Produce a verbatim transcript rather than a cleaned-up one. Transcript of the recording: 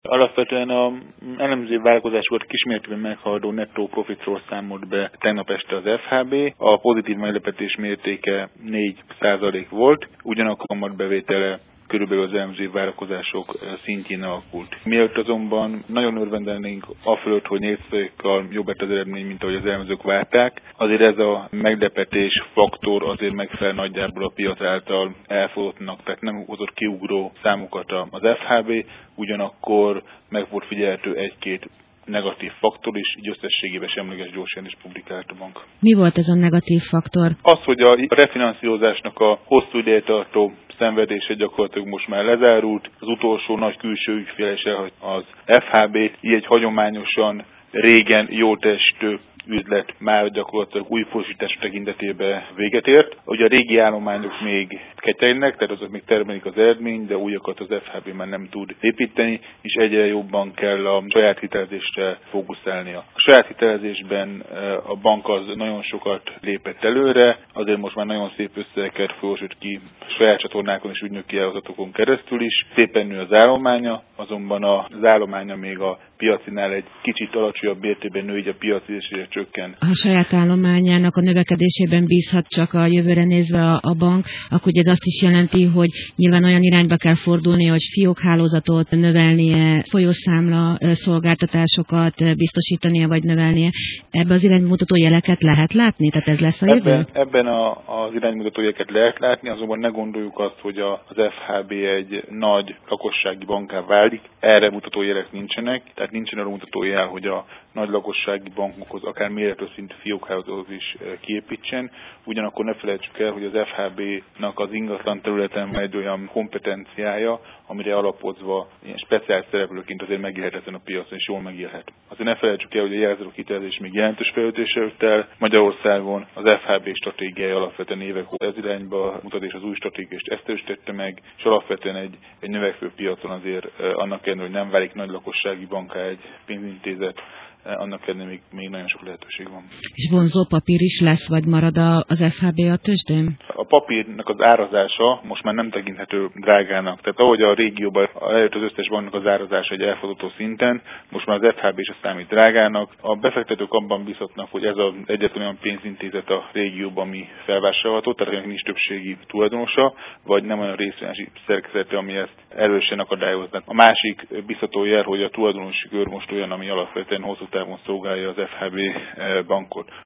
Alapvetően a elemző vállalkozásokat kismértékben meghaladó nettó profitról számolt be tegnap este az ef há bé. A pozitív meglepetés mértéke négy százalék volt, ugyanakkor a kamatbevétele körülbelül az elemző vállalkozások szintjén alakult. Mielőtt azonban nagyon örvendenénk afölött, hogy négy százalékkal jobb lett az eredmény, mint ahogy az elemzők várták, azért ez a meglepetés faktor azért megfelel nagyjából a piac által elfogadottnak, tehát nem hozott kiugró számokat az ef há bé, ugyanakkor meg volt figyelhető egy-két negatív faktor is, így összességében semleges gyorsan is publikált a bank. Mi volt ez a negatív faktor? Az, hogy a refinanszírozásnak a hosszú ideje tartó szenvedése gyakorlatilag most már lezárult, az utolsó nagy külső ügyfél is elhagyta az ef há bét, így egy hagyományosan régen jól testő üzlet már gyakorlatilag új folyosítás tekintetében véget ért. Ugye a régi állományok még ketyegnek, tehát azok még termelik az eredményt, de újakat az ef há bé már nem tud építeni, és egyre jobban kell a saját hitelezésre fókuszálnia. A saját hitelezésben a bank az nagyon sokat lépett előre, azért most már nagyon szép összegeket folyosít ki saját csatornákon és ügynöki ágazatokon keresztül is. Szépen nő az állománya, azonban az állománya még a piacinál egy kicsit alacsonyabb mértékben nő, így a piaci és csökken. Ha a saját állományának a növekedésében bízhat csak a jövőre nézve a, a bank, akkor ez azt is jelenti, hogy nyilván olyan irányba kell fordulni, hogy fiókhálózatot növelnie, folyószámla szolgáltatásokat biztosítania vagy növelnie. Ebbe az iránymutató jeleket lehet látni? Tehát ez lesz a jövő? Ebben, ebben a, az iránymutató jeleket lehet látni, azonban ne gondoljuk azt, hogy a, az ef há bé egy nagy lakossági banká válik. Erre mutató jelek nincsenek, tehát nincsen arra mutató jel, hogy a nagy lakossági bankokhoz akár méretről szintű fiókhálózatot is kiépítsen. Ugyanakkor ne felejtsük el, hogy az ef há bé-nak az ingatlan területen van egy olyan kompetenciája, amire alapozva ilyen speciális szereplőként azért megélhet ezen a piacon, és jól megélhet. Azért ne felejtsük el, hogy a jelzálók hitelezés még jelentős fejlődésre jött el. Magyarországon az ef há bé stratégiája alapvetően évek óta ez irányba mutat, és az új stratégia is ezt erősítette meg, és alapvetően egy, egy növekvő piacon azért annak ellenére, hogy nem válik nagy lakossági banká egy pénzintézet, annak ellenére még, még nagyon sok lehetőség van. És vonzó papír is lesz, vagy marad az ef há bé a tőzsdén? A papírnak az árazása most már nem tekinthető drágának. Tehát ahogy a régióban előtt az összes banknak az árazása egy elfogadható szinten, most már az ef há bé is számít drágának. A befektetők abban bízhatnak, hogy ez az egyetlen olyan pénzintézet a régióban, ami felvásárolható, tehát ennek nincs többségi tulajdonosa, vagy nem olyan részvényesi szerkezete, ami ezt erősen akadályoznak. A másik biztató jel, hogy a tulajdonosi kör most olyan, ami alapvetően hosszú távon szolgálja az ef há bé bankot.